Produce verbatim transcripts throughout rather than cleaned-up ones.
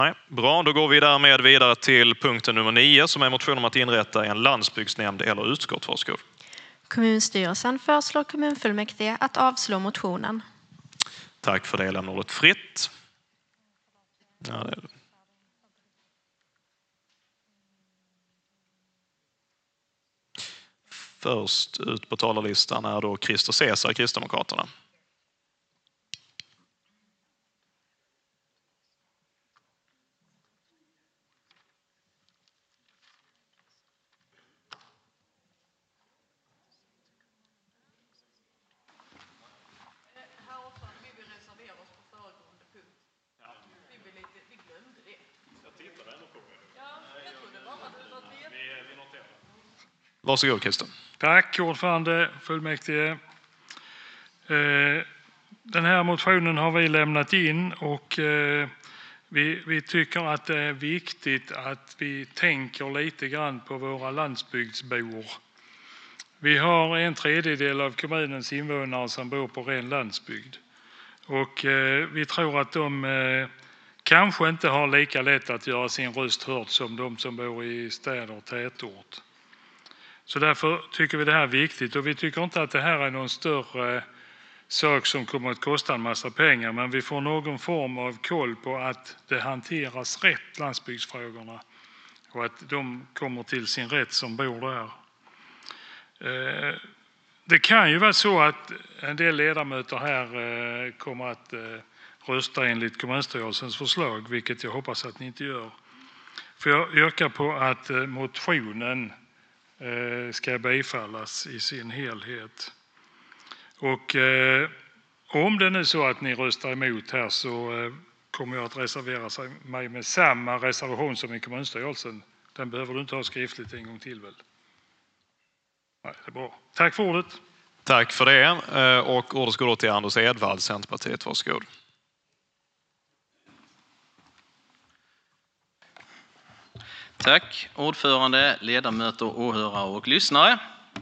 Nej, bra, då går vi därmed vidare till punkten nummer nio som är motion om att inrätta en landsbygdsnämnd eller utskott. Varsågod. Kommunstyrelsen föreslår kommunfullmäktige att avslå motionen. Tack för det, lämnar ordet fritt. Ja, det... Först ut på talarlistan är då Christer Cesar, Kristdemokraterna. Varsågod, Christer. Tack, ordförande, fullmäktige. Den här motionen har vi lämnat in och vi, vi tycker att det är viktigt att vi tänker lite grann på våra landsbygdsbor. Vi har en tredjedel av kommunens invånare som bor på ren landsbygd. Och vi tror att de kanske inte har lika lätt att göra sin röst hörd som de som bor i städer och tätort. Så därför tycker vi det här är viktigt, och vi tycker inte att det här är någon större sak som kommer att kosta en massa pengar, men vi får någon form av koll på att det hanteras rätt, landsbygdsfrågorna, och att de kommer till sin rätt som bor där. Det kan ju vara så att en del ledamöter här kommer att rösta enligt kommunstyrelsens förslag, vilket jag hoppas att ni inte gör. För jag yrkar på att motionen ska bifallas i sin helhet. Och eh, om det nu är så att ni röstar emot här, så eh, kommer jag att reservera mig med samma reservation som i kommunstyrelsen. Den behöver du inte ha skriftligt en gång till väl? Nej, det är bra. Tack för ordet. Tack för det. Och ordet går då till Anders Edvald, Centerpartiet. Varsågod. Tack, ordförande, ledamöter, åhörare och lyssnare.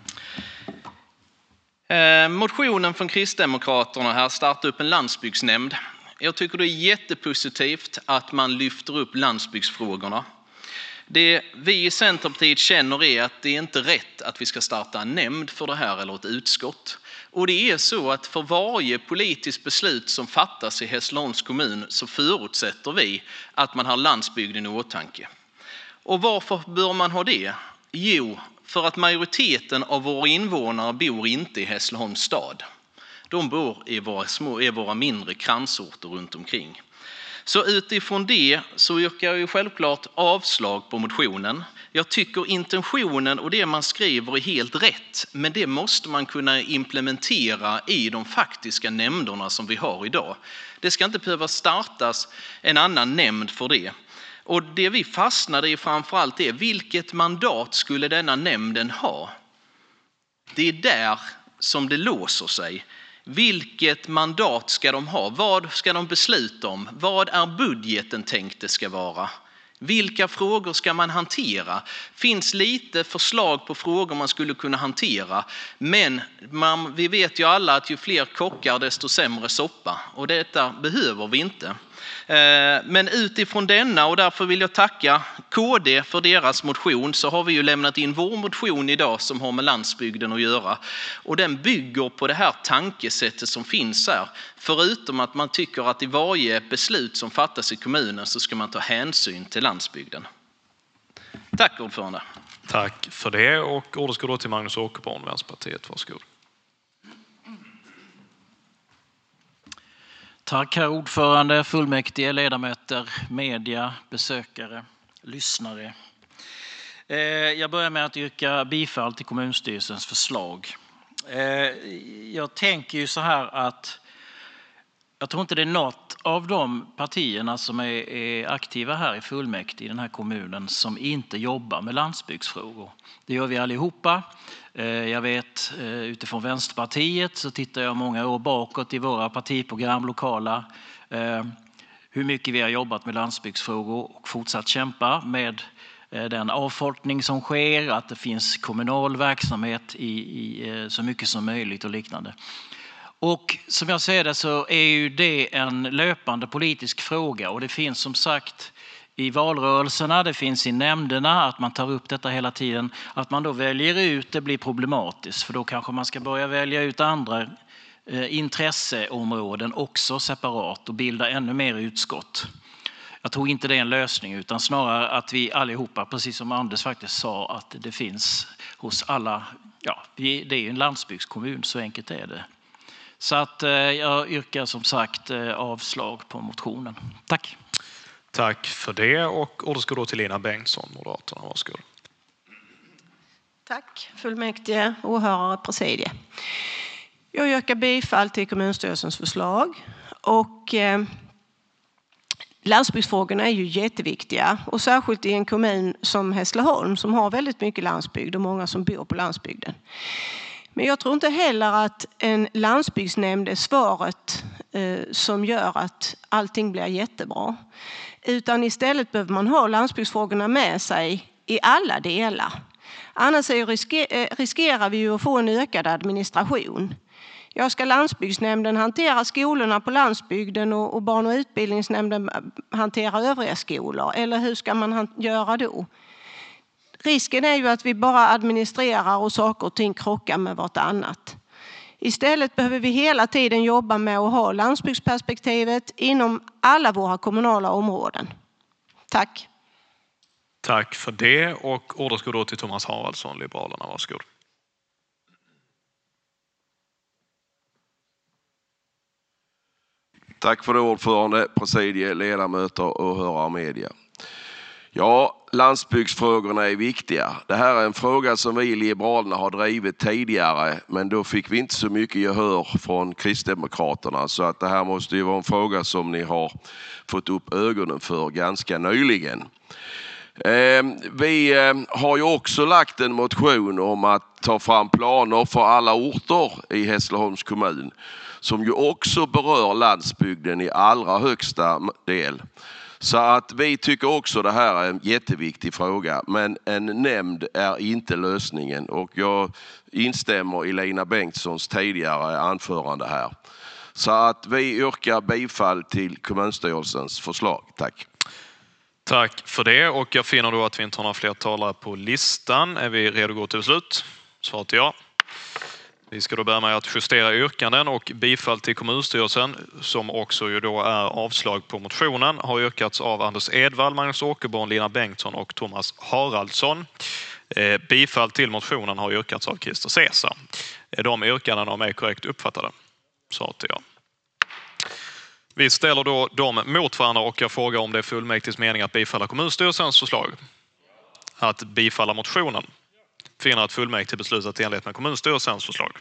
Eh, motionen från Kristdemokraterna här startar upp en landsbygdsnämnd. Jag tycker det är jättepositivt att man lyfter upp landsbygdsfrågorna. Det vi i Centerpartiet känner är att det är inte rätt att vi ska starta en nämnd för det här eller ett utskott. Och det är så att för varje politiskt beslut som fattas i Hässleholms kommun så förutsätter vi att man har landsbygden i åtanke. Och varför bör man ha det? Jo, för att majoriteten av våra invånare bor inte i Hässleholms stad. De bor i våra, små, i våra mindre kransorter runt omkring. Så utifrån det så yrkar jag ju självklart avslag på motionen. Jag tycker intentionen och det man skriver är helt rätt, men det måste man kunna implementera i de faktiska nämnderna som vi har idag. Det ska inte behöva startas en annan nämnd för det. Och det vi fastnade i framförallt är vilket mandat skulle denna nämnden ha? Det är där som det låser sig. Vilket mandat ska de ha? Vad ska de besluta om? Vad är budgeten tänkt det ska vara? Vilka frågor ska man hantera? Finns lite förslag på frågor man skulle kunna hantera. Men man, vi vet ju alla att ju fler kockar desto sämre soppa. Och detta behöver vi inte. Men utifrån denna, och därför vill jag tacka K D för deras motion, så har vi ju lämnat in vår motion idag som har med landsbygden att göra. Och den bygger på det här tankesättet som finns här. Förutom att man tycker att i varje beslut som fattas i kommunen så ska man ta hänsyn till landsbygden. Tack ordförande. Tack för det, och ordet ska då till Magnus Åkerborn, Vänsterpartiet. Varsågod. Tack herr ordförande, fullmäktige, ledamöter, media, besökare, lyssnare. Jag börjar med att yrka bifall till kommunstyrelsens förslag. Jag tänker ju så här att jag tror inte det är något av de partierna som är aktiva här i fullmäktige i den här kommunen som inte jobbar med landsbygdsfrågor. Det gör vi allihopa. Jag vet utifrån Vänsterpartiet så tittar jag många år bakåt i våra partiprogram lokala hur mycket vi har jobbat med landsbygdsfrågor och fortsatt kämpa med den avfolkning som sker, att det finns kommunal verksamhet i, i så mycket som möjligt och liknande. Och som jag ser det så är ju det en löpande politisk fråga, och det finns som sagt i valrörelserna, det finns i nämnderna, att man tar upp detta hela tiden. Att man då väljer ut det blir problematiskt, för då kanske man ska börja välja ut andra eh, intresseområden också separat och bilda ännu mer utskott. Jag tror inte det är en lösning, utan snarare att vi allihopa, precis som Anders faktiskt sa, att det finns hos alla, ja, det är ju en landsbygdskommun, så enkelt är det. Så att eh, jag yrkar som sagt eh, avslag på motionen. Tack. Tack för det, och ordet ska då till Lina Bengtsson, Moderaterna. Varsågod. Tack fullmäktige, åhörare, presidie. Jag yrkar bifall till kommunstyrelsens förslag, och eh, landsbygdsfrågorna är ju jätteviktiga, och särskilt i en kommun som Hässleholm som har väldigt mycket landsbygd och många som bor på landsbygden. Men jag tror inte heller att en landsbygdsnämnd är svaret eh, som gör att allting blir jättebra. Utan istället behöver man ha landsbygdsfrågorna med sig i alla delar. Annars är risker, riskerar vi ju att få en ökad administration. Jag ska landsbygdsnämnden hantera skolorna på landsbygden och, och barn- och utbildningsnämnden hantera övriga skolor. Eller hur ska man göra då? Risken är ju att vi bara administrerar och saker och ting krockar med vartannat. Istället behöver vi hela tiden jobba med att ha landsbygdsperspektivet inom alla våra kommunala områden. Tack. Tack för det, och ordet går då till Thomas Haraldsson, Liberalerna. Varsågod. Tack för det, ordförande, presidie, ledamöter och åhörare och media. Ja, landsbygdsfrågorna är viktiga. Det här är en fråga som vi i Liberalerna har drivit tidigare, men då fick vi inte så mycket gehör från Kristdemokraterna, så att det här måste ju vara en fråga som ni har fått upp ögonen för ganska nyligen. Vi har ju också lagt en motion om att ta fram planer för alla orter i Hässleholms kommun, som ju också berör landsbygden i allra högsta del. Så att vi tycker också det här är en jätteviktig fråga, men en nämnd är inte lösningen, och jag instämmer i Lina Bengtssons tidigare anförande här. Så att vi yrkar bifall till kommunstyrelsens förslag. Tack. Tack för det, och jag finner då att vi inte har några fler talare på listan. Är vi redo att gå till beslut? Svaret är ja. Vi ska då börja med att justera yrkanden, och bifall till kommunstyrelsen, som också ju då är avslag på motionen, har yrkats av Anders Edvall, Magnus Åkerborn, Lina Bengtsson och Thomas Haraldsson. Eh, bifall till motionen har yrkats av Christer Cesar. Är de yrkandena med korrekt uppfattade? Svaret är ja. Vi ställer då dem mot varandra, och jag frågar om det är fullmäktiges mening att bifalla kommunstyrelsens förslag. Att bifalla motionen. Finner att fullmäktige beslutat i enlighet med kommunstyrelsens förslag.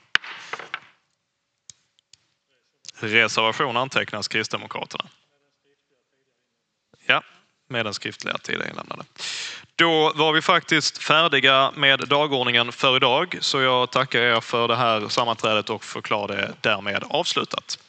Reservation antecknas Kristdemokraterna. Ja, med den skriftliga tiden inlämnade. Då var vi faktiskt färdiga med dagordningen för idag, så jag tackar er för det här sammanträdet och förklarar det därmed avslutat.